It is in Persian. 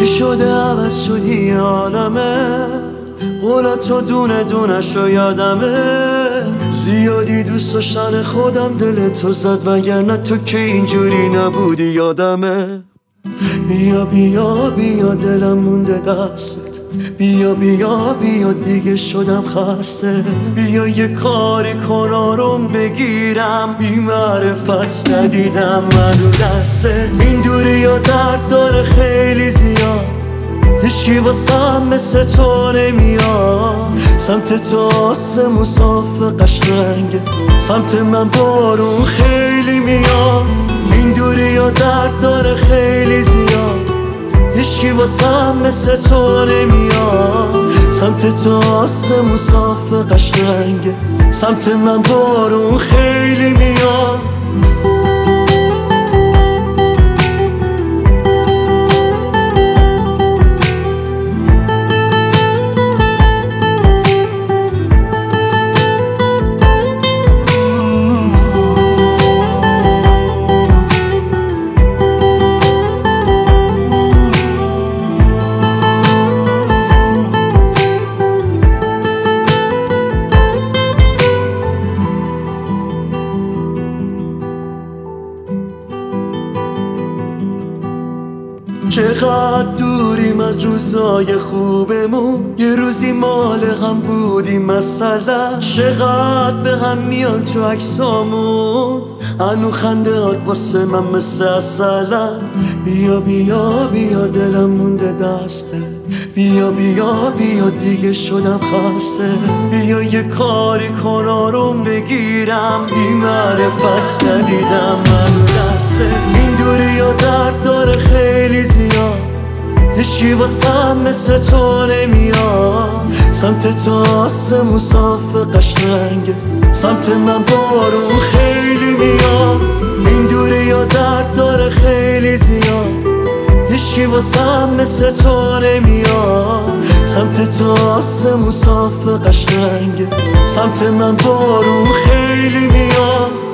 چی شده عوض شدی عالمه؟ قولاتو دونه دونه شو یادمه. زیادی دوست داشتن خودم دلتو زد، وگرنه تو که اینجوری نبودی یادمه. بیا بیا بیا دلم مونده دستت، بیا بیا بیا دیگه شدم خسته. بیا یه کاری کن آروم بگیرم، بی معرفت ندیدم من رو دستت. این دوری یا درد داره خیلی زیاد، هیچکی واسم مثل تو نمیاد. سمت تو آسمون صاف قشنگه، سمت من بارون خیلی میاد. این دوری یا درد داره خیلی زیاد، هیچکی واسم مثل تو نمیاد. سمت تو آسمون صاف قشنگه، سمت من بارون خیلی میاد. چقدر دوریم از روزای خوبمون، یه روزی مال هم بودیم مثلا. چقدر به هم میان تو عکسامون، هنو خندهات واسه من مثل اصلا. بیا بیا بیا دلم مونده دسته، بیا بیا بیا دیگه شدم خسته. بیا یه کاری کن آروم بگیرم، بی معرفت ندیدم من رو دستت. این دوری یا درد داره خیلی زیاد، هیچکی واسم مثل تو نمیاد. سمت تو آسمون صاف قشنگه، سمت من بارون خیلی میاد. این دوری یا درد داره خیلی زیاد، هیچکی واسم مثل تو نمیاد. سمت تو آسمون صاف قشنگه، سمت من بارون خیلی میاد.